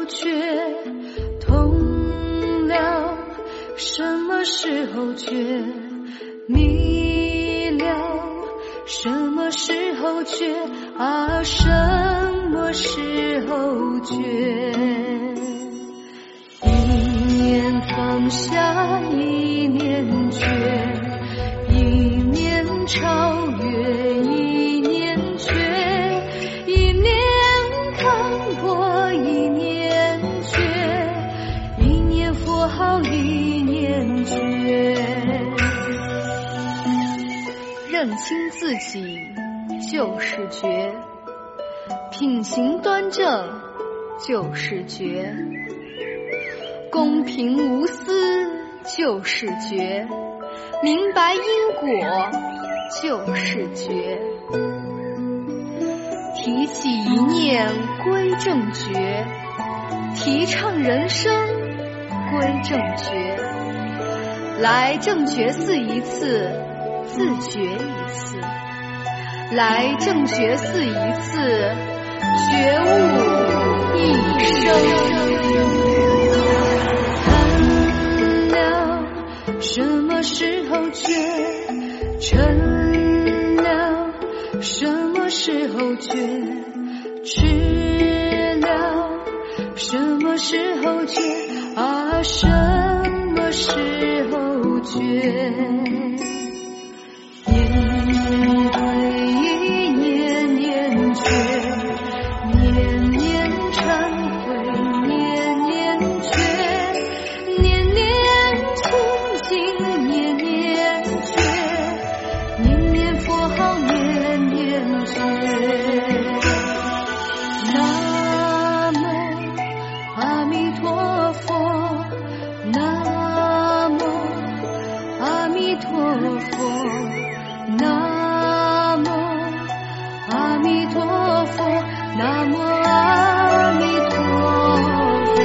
觉痛了，什么时候觉迷了，什么时候觉啊，什么时候觉？一念放下，一念觉，一念超越，一念觉，一念看破，一念觉，一念佛号，一念觉。认清自己就是觉，品行端正就是觉，公平无私就是觉，明白因果就是觉，提起一念归正觉，提倡人生归正觉，来正觉寺一次，自觉一次，来正觉寺一次，觉悟一生。看了什么时候觉，成了什么时候觉，吃了什么时候觉啊，什么时候觉？年归一年年觉，年年忏悔，年年觉，年年清净，年年觉，年年佛号，年年觉。南无阿弥陀佛，南无阿弥陀佛，南无阿弥陀佛，南无阿弥陀佛。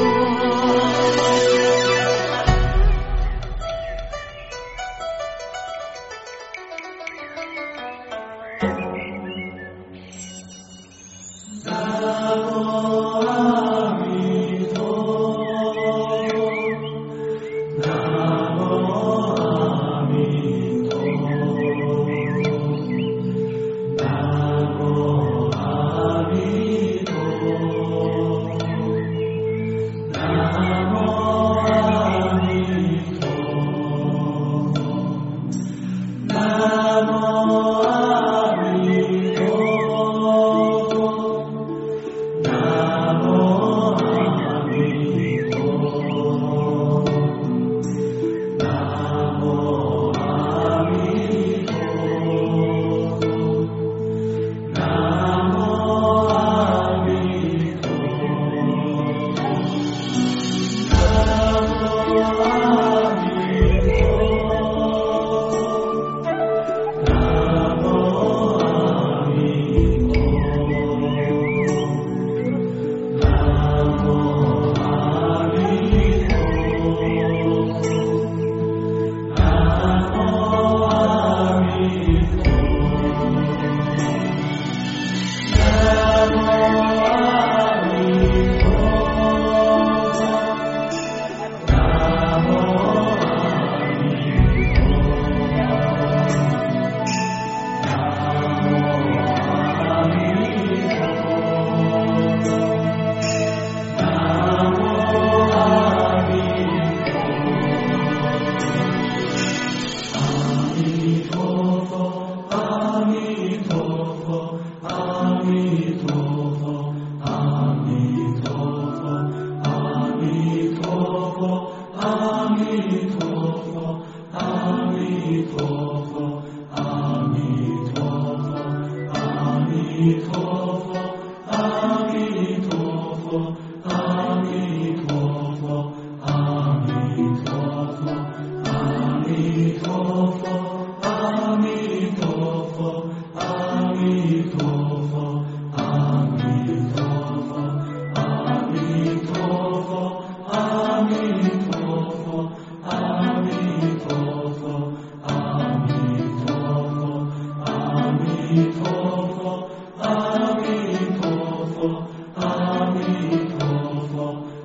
阿弥陀佛，阿弥陀佛。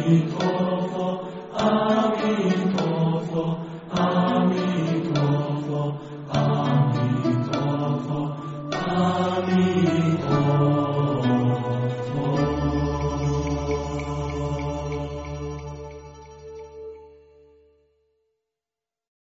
弥陀